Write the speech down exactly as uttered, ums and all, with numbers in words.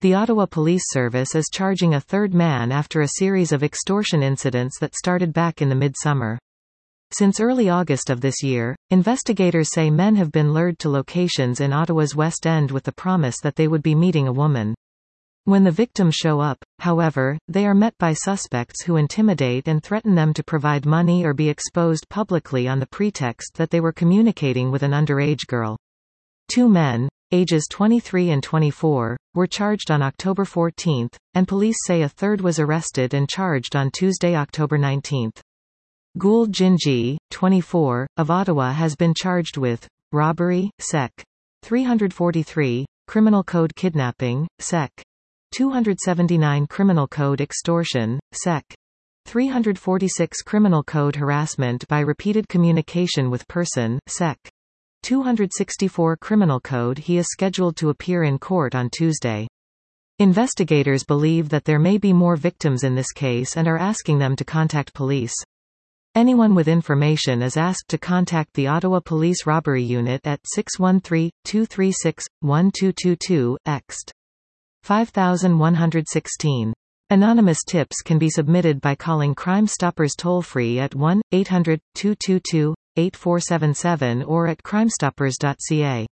The Ottawa Police Service is charging a third man after a series of extortion incidents that started back in the mid-summer. Since early August of this year, investigators say men have been lured to locations in Ottawa's West End with the promise that they would be meeting a woman. When the victims show up, however, they are met by suspects who intimidate and threaten them to provide money or be exposed publicly on the pretext that they were communicating with an underage girl. Two men, ages twenty-three and twenty-four, were charged on October fourteenth, and police say a third was arrested and charged on Tuesday, October nineteenth. Gul Jinji, twenty-four, of Ottawa has been charged with robbery, Sec. three forty-three, Criminal Code kidnapping, Sec. two seventy-nine Criminal Code extortion, Sec. three forty-six Criminal Code harassment by repeated communication with person, Sec. two sixty-four Criminal Code. He is scheduled to appear in court on Tuesday. Investigators believe that there may be more victims in this case and are asking them to contact police. Anyone with information is asked to contact the Ottawa Police Robbery Unit at six one three, two three six, one two two two, ext. five one one six. Anonymous tips can be submitted by calling Crime Stoppers toll-free at one eight hundred, two two two, eight four seven seven or at crimestoppers dot c a.